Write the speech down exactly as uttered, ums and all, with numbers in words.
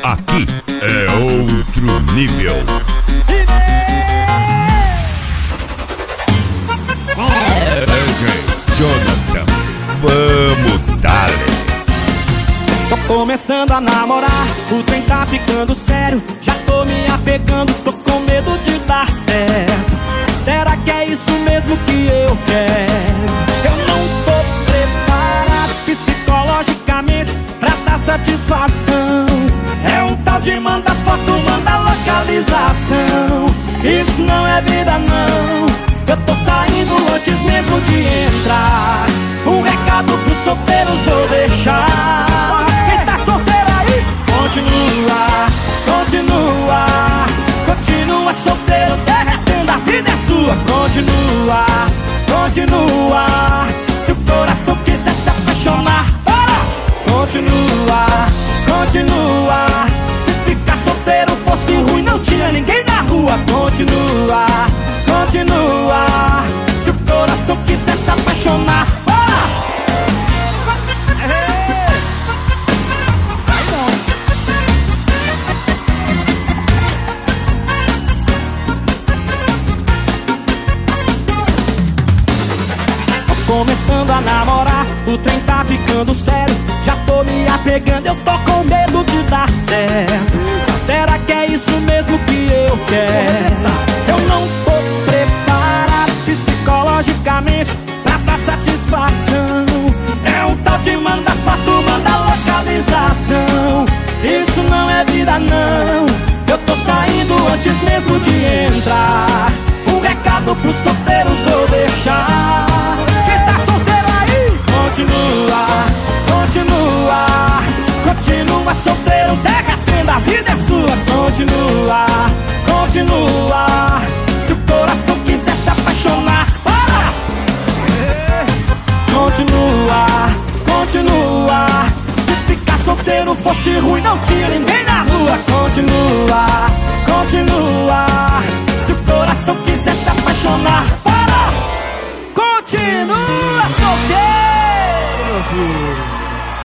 Aqui é outro nível. É, D J Jonathan, vamos dar. Tô começando a namorar, o trem tá ficando sério. Já tô me apegando, tô com medo de dar certo. Será que é isso mesmo que eu quero? Eu não tô preparado psicologicamente pra dar satisfação. É um tal de manda foto, manda localização. Isso não é vida não. Eu tô saindo antes mesmo de entrar. Um recado pros solteiros vou deixar. Quem tá solteiro aí, continua, continua, continua solteiro, derretendo, a vida é sua. Continua, continua, se o coração quiser se apaixonar, bora! Continua, continua, se ficar solteiro fosse ruim, não tinha ninguém na rua. Continua, continua, se o coração quiser se apaixonar, bora! Começando a namorar, o trem tá ficando sério. Já tô me apegando, eu tô com medo de dar certo. Será que é isso mesmo que eu quero? Eu não tô preparado psicologicamente pra dar satisfação. É um tal de manda foto, manda localização. Isso não é vida não. Eu tô saindo antes mesmo de entrar. Um recado pros solteiros vou deixar. Quem tá solteiro aí, continua, continua, continua solteiro, derretendo, a vida é sua. Continua, continua, se o coração quiser se apaixonar, para! Continua, continua, se ficar solteiro fosse ruim, não tinha ninguém na rua. Continua, continua, se o coração